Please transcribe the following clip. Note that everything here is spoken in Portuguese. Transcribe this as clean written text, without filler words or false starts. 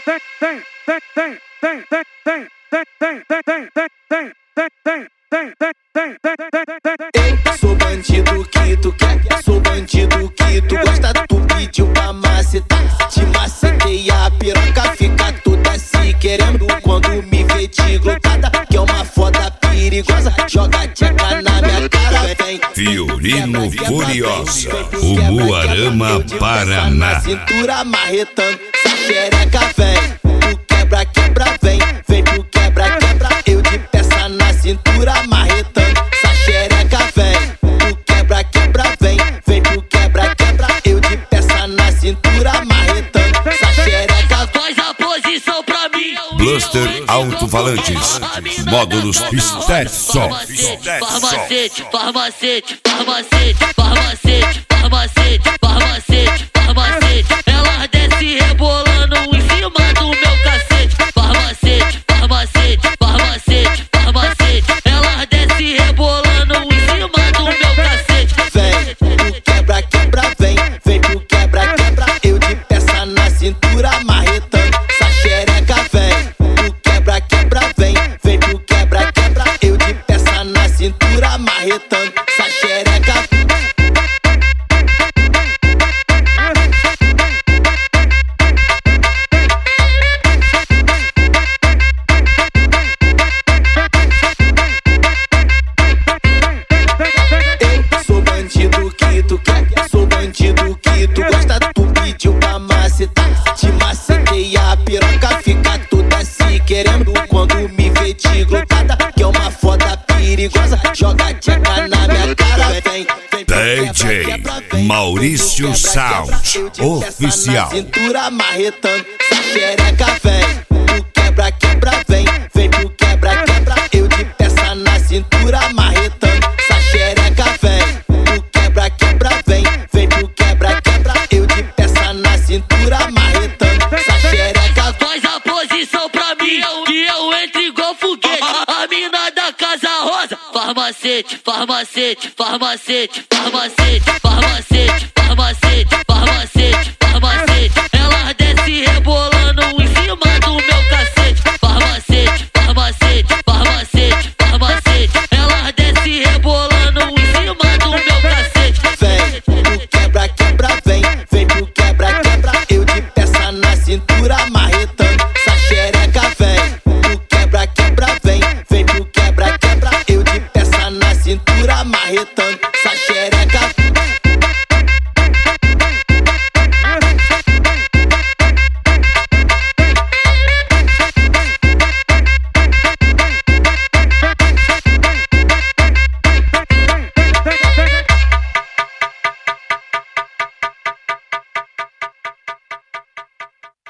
Eu sou bandido que tu quer, sou bandido que tu gosta. Tu pediu pra macetar, te macetei a piroca, fica toda se querendo quando me vê de glocada, que é uma foda perigosa, joga tcheca na minha cara, vem. Fiorino Furiosa, Umuarama, Paraná. Na cintura marretando, essa xereca vem. Tu quebra, quebra, vem, vem pro quebra, quebra. Eu de peça na cintura marretando, essa xereca vem. Tu quebra, quebra, vem, vem pro quebra, quebra. Eu de peça na cintura marretando, essa xereca. Faz a posição pra mim. Bluster Alto-Falantes, módulos Pistetson. Farmacete, farmacete, farmacete, farmacete, farmacete, farmacete, farmacete. Ela desce rebolando em cima do meu cacete. Farmacete, farmacete, farmacete, farmacete. Ela desce rebolando em cima do meu cacete. Vem, tu quebra, quebra, vem, vem pro quebra, quebra. Eu de peça na cintura marretando, essa xereca vem. Tu quebra, quebra, vem, vem pro quebra, quebra. Eu de peça na cintura marretando, essa xereca. Eu sou bandido que tu quer, sou bandido que tu gosta. Tu pediu pra macetar, te macetei a piroca, fica toda se querendo quando me vê de glocada, que é uma foda perigosa, joga tcheca na minha cara, vem. DJ Maurício Sound Oficial. Cintura marretando, essa xereca vem. Tu quebra, quebra, vem, vem pro quebra, quebra. Eu de peça na cintura marretando, essa xereca vem. Tu quebra, quebra, vem, vem pro quebra, quebra. Eu de peça na cintura marretando, essa xereca. Faz a posição pra mim, que eu entro igual foguete. A mina da Casa Rosa. Farmacete, farmacete, farmacete, farmacete, farmacete, farmacete, farmacete, farmacete. Ela desce rebolando em cima do meu cacete. Farmacete, farmacete, farmacete, farmacete. Ela desce rebolando em cima do meu cacete. Vem, tu quebra, quebra, vem, vem pro quebra, quebra. Eu de peça na cintura marretando, essa xereca.